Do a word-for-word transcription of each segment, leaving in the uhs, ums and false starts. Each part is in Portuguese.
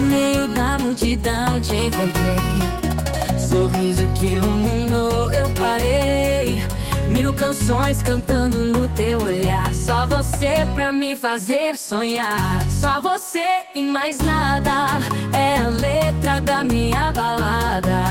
meio da multidão te encontrei, sorriso que iluminou, eu parei. Mil canções cantando no teu olhar, só você pra me fazer sonhar. Só você e mais nada, é a letra da minha balada.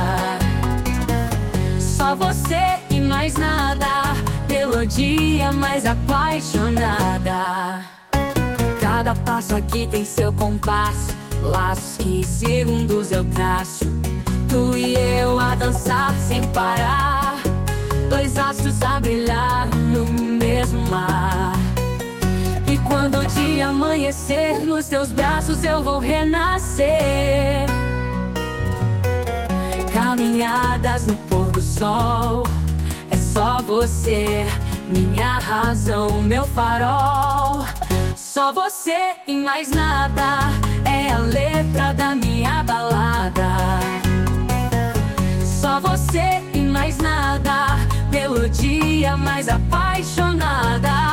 Só você e mais nada, melodia mais apaixonada. Cada passo aqui tem seu compasso, laços que segundos eu traço. Tu e eu a dançar sem parar, dois astros a brilhar no mesmo mar. E quando o dia amanhecer, nos teus braços eu vou renascer. Caminhadas no pôr do sol, é só você, minha razão, meu farol. Só você e mais nada, é a letra da minha balada. Só você e mais nada, melodia mais apaixonada.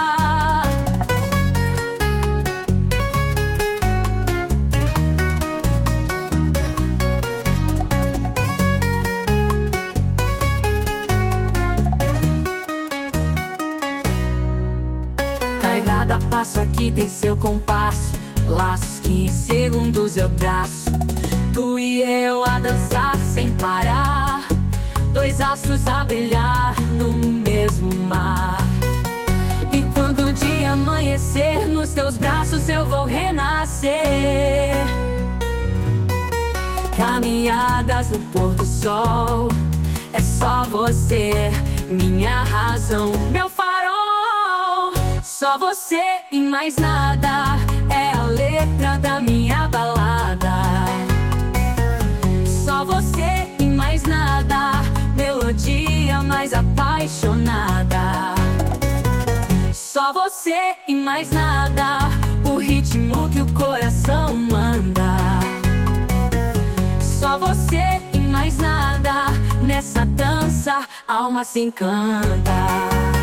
Cada passo aqui tem seu compasso, laços que em segundos eu traço. Tu e eu a dançar sem parar, dois astros a brilhar no mesmo mar. E quando o dia amanhecer, nos teus braços eu vou renascer. Caminhadas no pôr do sol, é só você, minha razão, meu farol. Só você e mais nada, é a letra da minha balada. Só você e mais nada, melodia mais apaixonada. Só você e mais nada, o ritmo que o coração manda. Só você e mais nada, nessa dança, alma se encanta.